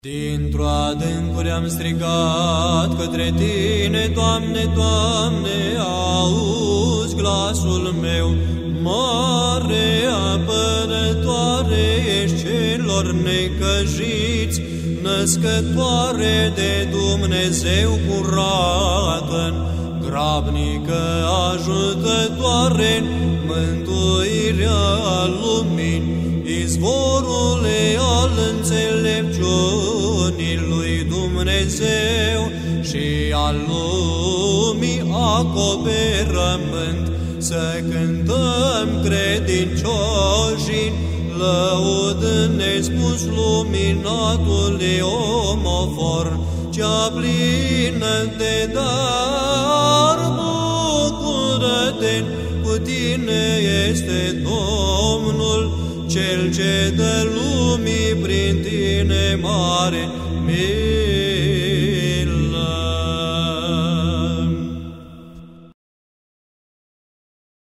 Dintr-o adâncuri am strigat către Tine, Doamne, Doamne, auzi glasul meu. Mare apărătoare ești celor necăjiți, născătoare de Dumnezeu curată, grabnică ajutătoare, mântuirea lumii, izvorule al înțelepciunii lui Dumnezeu și al lumii acoperământ. Să cântăm credincioși, lăud nespus luminatului omofor, cea plină de dar. Bucură-te, cu tine este Domnul, Cel ce dă lumii prin tine mare mie.